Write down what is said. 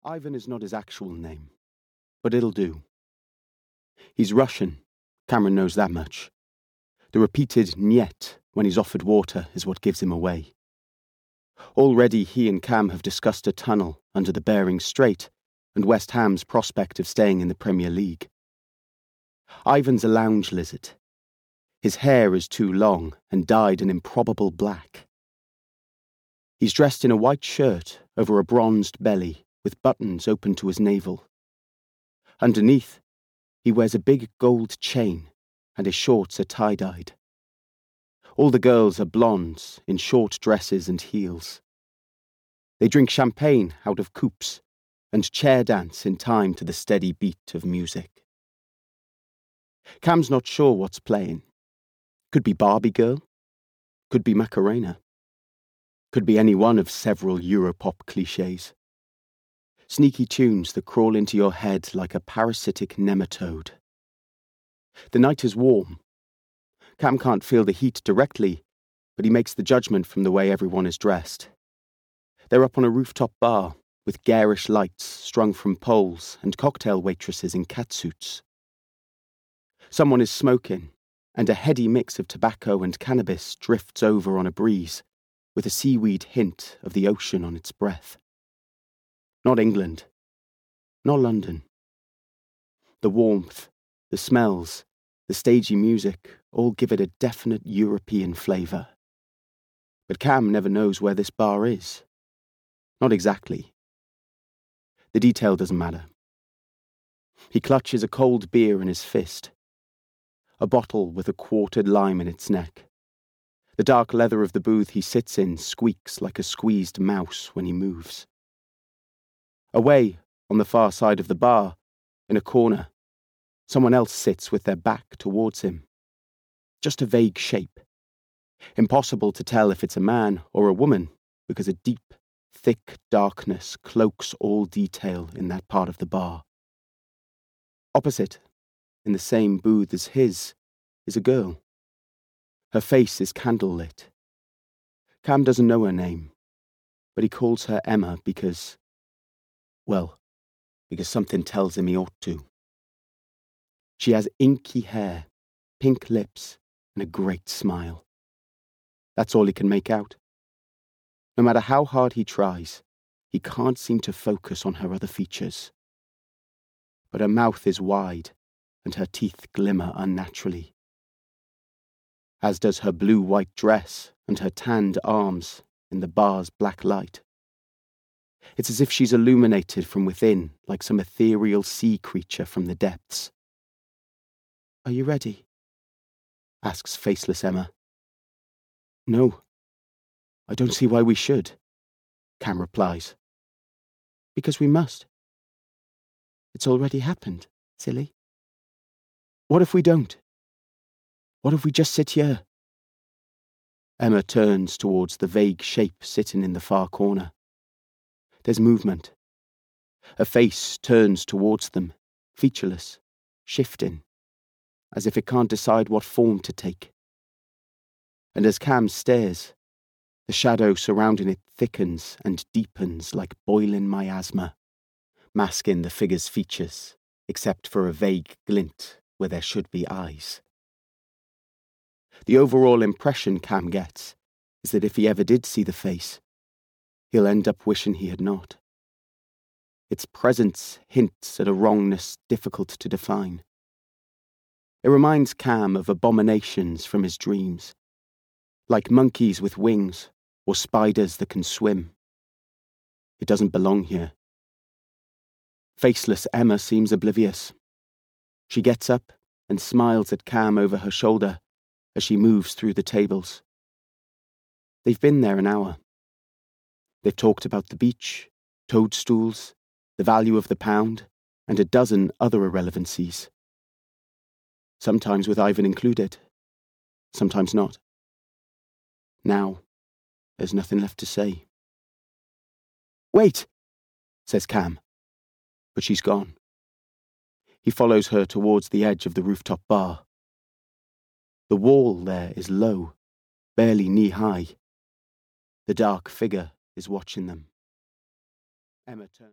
Ivan is not his actual name, but it'll do. He's Russian. Cameron knows that much. The repeated "niet" when he's offered water is what gives him away. Already he and Cam have discussed a tunnel under the Bering Strait and West Ham's prospect of staying in the Premier League. Ivan's a lounge lizard. His hair is too long and dyed an improbable black. He's dressed in a white shirt over a bronzed belly with buttons open to his navel. Underneath, he wears a big gold chain and his shorts are tie-dyed. All the girls are blondes in short dresses and heels. They drink champagne out of coupes and chair dance in time to the steady beat of music. Cam's not sure what's playing. Could be Barbie Girl. Could be Macarena. Could be any one of several Europop clichés. Sneaky tunes that crawl into your head like a parasitic nematode. The night is warm. Cam can't feel the heat directly, but he makes the judgment from the way everyone is dressed. They're up on a rooftop bar with garish lights strung from poles and cocktail waitresses in catsuits. Someone is smoking, and a heady mix of tobacco and cannabis drifts over on a breeze, with a seaweed hint of the ocean on its breath. Not England. Not London. The warmth, the smells, the stagey music all give it a definite European flavour. But Cam never knows where this bar is. Not exactly. The detail doesn't matter. He clutches a cold beer in his fist. A bottle with a quartered lime in its neck. The dark leather of the booth he sits in squeaks like a squeezed mouse when he moves. Away, on the far side of the bar, in a corner, someone else sits with their back towards him. Just a vague shape. Impossible to tell if it's a man or a woman, because a deep, thick darkness cloaks all detail in that part of the bar. Opposite, in the same booth as his, is a girl. Her face is candlelit. Cam doesn't know her name, but he calls her Emma because something tells him he ought to. She has inky hair, pink lips, and a great smile. That's all he can make out. No matter how hard he tries, he can't seem to focus on her other features. But her mouth is wide, and her teeth glimmer unnaturally. As does her blue-white dress and her tanned arms in the bar's black light. It's as if she's illuminated from within like some ethereal sea creature from the depths. "Are you ready?" asks faceless Emma. "No, I don't see why we should," Cam replies. "Because we must. It's already happened, silly. What if we don't? What if we just sit here?" Emma turns towards the vague shape sitting in the far corner. There's movement. A face turns towards them, featureless, shifting, as if it can't decide what form to take. And as Cam stares, the shadow surrounding it thickens and deepens like boiling miasma, masking the figure's features, except for a vague glint where there should be eyes. The overall impression Cam gets is that if he ever did see the face, he'll end up wishing he had not. Its presence hints at a wrongness difficult to define. It reminds Cam of abominations from his dreams, like monkeys with wings or spiders that can swim. It doesn't belong here. Faceless Emma seems oblivious. She gets up and smiles at Cam over her shoulder as she moves through the tables. They've been there an hour. They've talked about the beach, toadstools, the value of the pound, and a dozen other irrelevancies. Sometimes with Ivan included, sometimes not. Now, there's nothing left to say. "Wait," says Cam, but she's gone. He follows her towards the edge of the rooftop bar. The wall there is low, barely knee-high. The dark figure is watching them. Emma turns.